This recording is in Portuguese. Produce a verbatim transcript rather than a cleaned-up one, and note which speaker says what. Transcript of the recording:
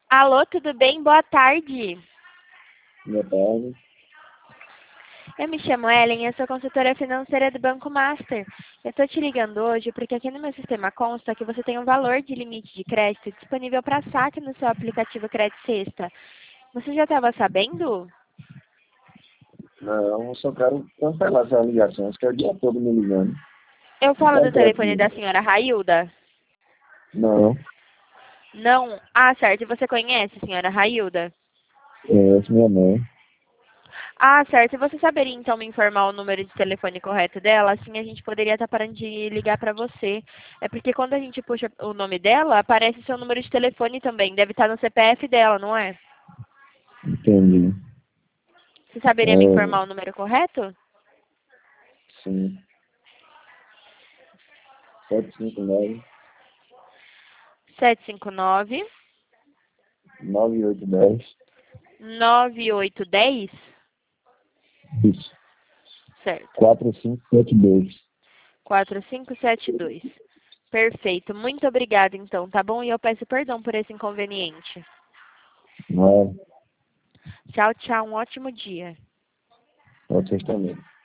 Speaker 1: Alô, tudo bem? Boa tarde.
Speaker 2: Boa tarde.
Speaker 1: Eu me chamo Ellen, eu sou consultora financeira do Banco Master. Eu estou te ligando hoje porque aqui no meu sistema consta que você tem um valor de limite de crédito disponível para saque no seu aplicativo Crédito Sexta. Você já estava sabendo?
Speaker 2: Não, eu só quero cancelar essa ligação. Acho que é o dia todo me ligando.
Speaker 1: Eu
Speaker 2: Não
Speaker 1: falo do
Speaker 2: completo
Speaker 1: telefone da
Speaker 2: mesmo.
Speaker 1: senhora Railda?
Speaker 2: Não,
Speaker 1: Não? Ah, certo. E você conhece a senhora Railda?
Speaker 2: conheço minha mãe.
Speaker 1: Ah, certo. E você saberia então me informar o número de telefone correto dela? Assim a gente poderia estar parando de ligar para você. É porque quando a gente puxa o nome dela, aparece seu número de telefone também. Deve estar no C P F dela, não é?
Speaker 2: Entendi.
Speaker 1: Você saberia me
Speaker 2: É,
Speaker 1: informar o número correto?
Speaker 2: sim. sete cinco nove,
Speaker 1: sete cinco nove,
Speaker 2: nove oito um zero.
Speaker 1: nove oito um zero?
Speaker 2: Isso.
Speaker 1: Certo.
Speaker 2: quatro cinco sete dois.
Speaker 1: quatro cinco sete dois. Perfeito. Muito obrigada, então, tá bom? E eu peço perdão por esse inconveniente.
Speaker 2: Não é?
Speaker 1: Tchau, tchau. Um ótimo dia.
Speaker 2: Vocês também.